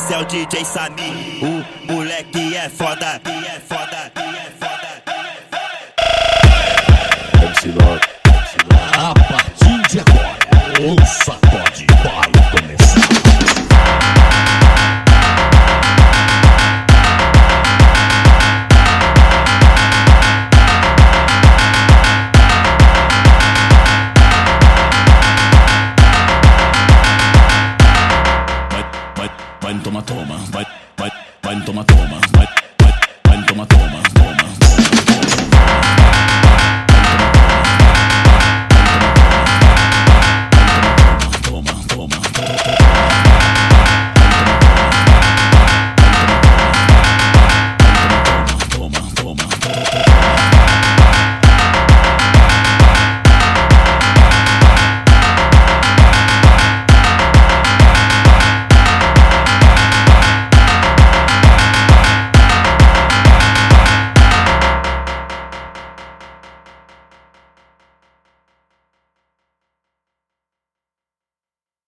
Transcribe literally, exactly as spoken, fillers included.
esse é o D J Samir. O moleque é foda, é foda, é foda. M C Love. A partir de agora, o sacode vai começar. Vai, vai, vai, toma, toma, vai, vai, vai, toma, toma, vai, vai, vai, toma, toma.